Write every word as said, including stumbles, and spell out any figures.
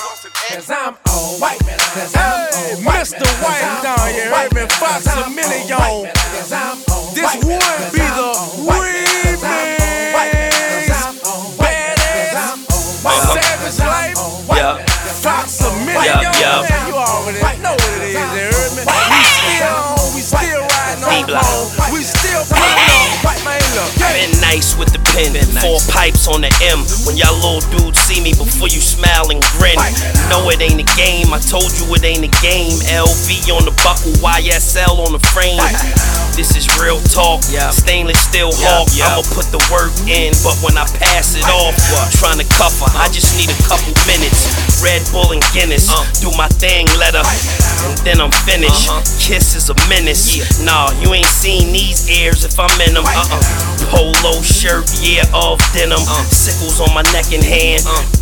Cause I'm on white, hey, Mister White down here, heard me, Fox a million. This would be the remix. Badass, Savage Life, Fox a million. Man, you already know what it is, you heard me? We still on, we still riding on the phone. We still putting on white man look. Been nice with the pen, four pipes on the M. When y'all little dudes see me before you smile and grin. No, it ain't a game, I told you it ain't a game. L V on the buckle, Y S L on the frame. This is real talk, stainless steel hawk. I'ma put the work in, but when I pass it off, trying to cuff her, I just need a couple minutes. Red Bull and Guinness, do my thing, let her, and then I'm finished. Kiss is a menace. Nah, you ain't seen these ears if I'm in them. Uh-uh. Polo shirt, yeah, of denim. Sickles on my neck and hand.